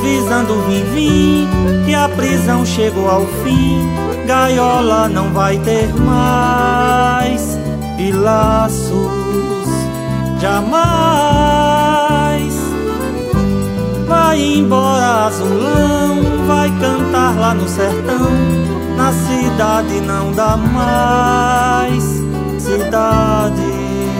avisando vim, que a prisão chegou ao fim. Gaiola não vai ter mais, e laços jamais. Vai embora azulão, vai cantar lá no sertão. Na cidade não dá mais, cidade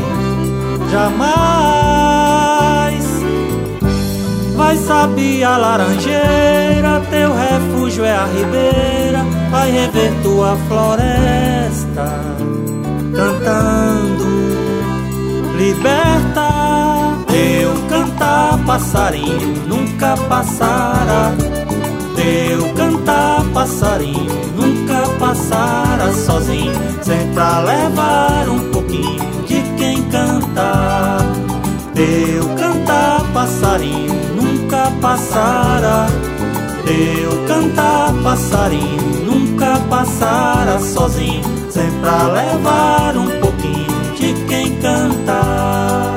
jamais. Vai saber a laranjeira, teu refúgio é a ribeira. Vai rever tua floresta, cantando, liberta. Teu cantar passarinho nunca passará. Teu cantar passarinho nunca passará sozinho, sempre a levar um pouquinho de quem canta. Teu cantar passarinho nunca passará. Teu cantar passarinho nunca passará sozinho, sempre a levar um pouquinho de quem canta.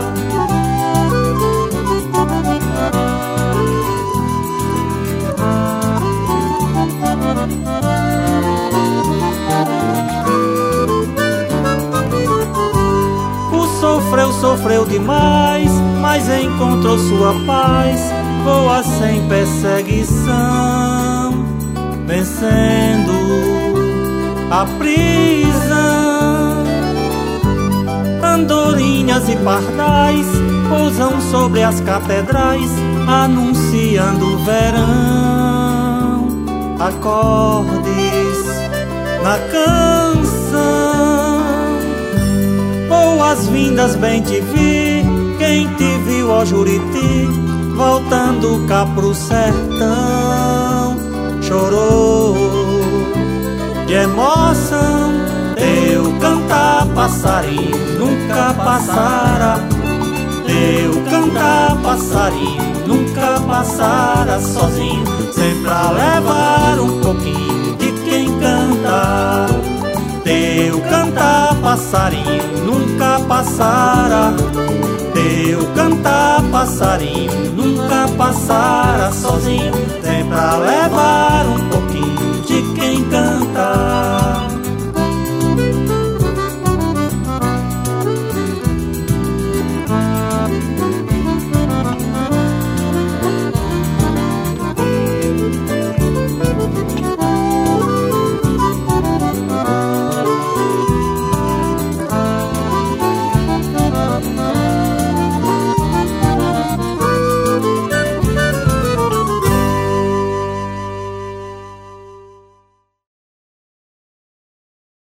Sofreu demais, mas encontrou sua paz. Voa sem perseguição, vencendo a prisão. Andorinhas e pardais pousam sobre as catedrais, anunciando o verão. Acordes na canção. Boas-vindas, bem te vi, quem te viu, ó Juriti, voltando cá pro sertão. Chorou de emoção. Teu cantar passarinho nunca passará. Teu cantar passarinho nunca passará sozinho, sempre a levar um pouquinho de quem canta. Teu cantar passarinho nunca passará. Teu cantar passarinho nunca passará sozinho, sempre a levar